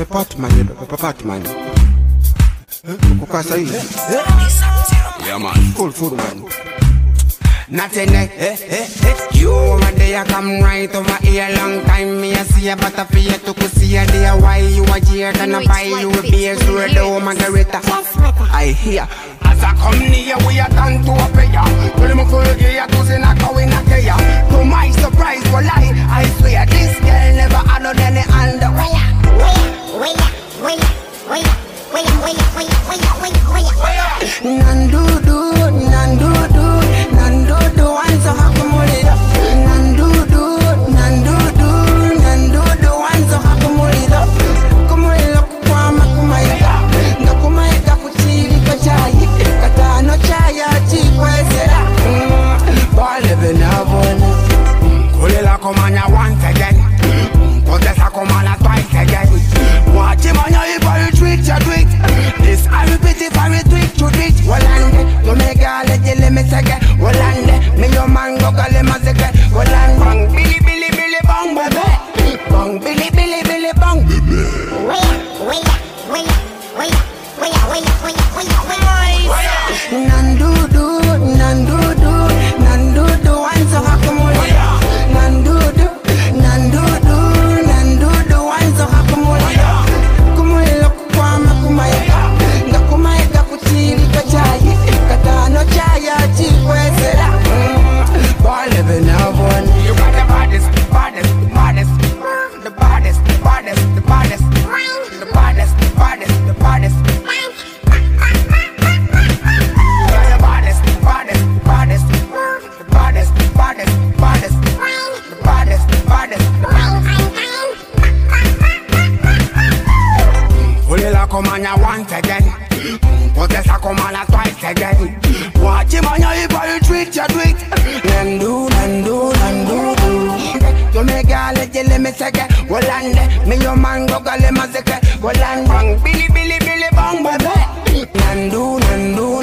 a pot man, you love a pot man. Kukasa hivi. Yeah man, full food man. Nothing you over there come right over here. Long time me a see a butterfly to see a day. Why you a jeer gonna buy you a beer? So do margarita. I hear as I come near we are done to a prayer. Tell me for you to say not going a day. To my surprise, well I swear this girl never had no any underwear. Nandudu, anza hakumulida. Nandudu, anza hakumulida. Kumulida kukwama kumaida. Ndakumaida kuchiri kachayi. Katano chaya chikwezera. Bale benabona. Kulela komanya once again. Kodesa komana twice again. Watch him on your very tweet, you tweet. This I repeat if I retweet, you tweet. Walande, you make a let me say again. Walande, me your man go call him as again. Walande, bang, Billy, Billy, Billy, bang, baby. Bang, Billy, Billy, Billy, bang. Nandudu, anza hakumulida. Nandudu, anza hakumulida. Kumulida kukwama kumaida. Ndakumaida kuchiri kachayi. Katano chaya chikwezera. Bale benabona. You got the baddest. The baddest. Ulela komanya once again. Kodesa komana twice again. Watch him on your very tweet, you tweet. Nandu. You make a let me say again. Walande, me your man go call him as again. Walande, bang, Billy, Billy, bang, baby. Nandu.